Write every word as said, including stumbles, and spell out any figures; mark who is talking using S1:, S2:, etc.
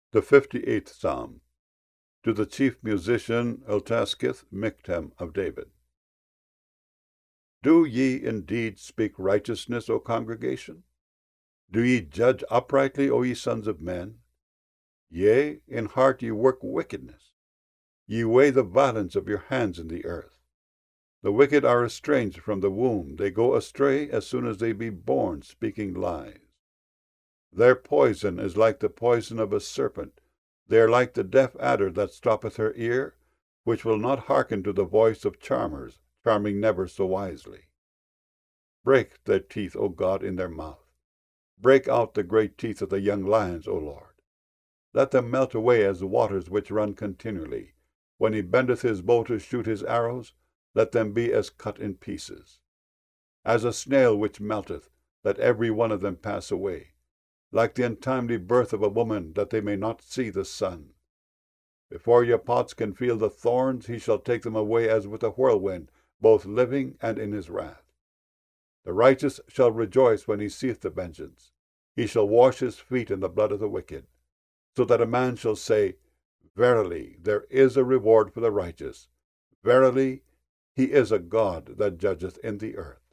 S1: The fifty-eighth Psalm. To the chief musician Eltaskith Michtam of David. Do ye indeed speak righteousness, O congregation? Do ye judge uprightly, O ye sons of men? Yea, in heart ye work wickedness. Ye weigh the violence of your hands in the earth. The wicked are estranged from the womb. They go astray as soon as they be born, speaking lies. Their poison is like the poison of a serpent. They are like the deaf adder that stoppeth her ear, which will not hearken to the voice of charmers, charming never so wisely. Break their teeth, O God, in their mouth. Break out the great teeth of the young lions, O Lord. Let them melt away as the waters which run continually. When he bendeth his bow to shoot his arrows, let them be as cut in pieces. As a snail which melteth, let every one of them pass away. Like the untimely birth of a woman, that they may not see the sun. Before your pots can feel the thorns, he shall take them away as with a whirlwind, both living and in his wrath. The righteous shall rejoice when he seeth the vengeance. He shall wash his feet in the blood of the wicked, so that a man shall say, Verily, there is a reward for the righteous. Verily, he is a God that judgeth in the earth.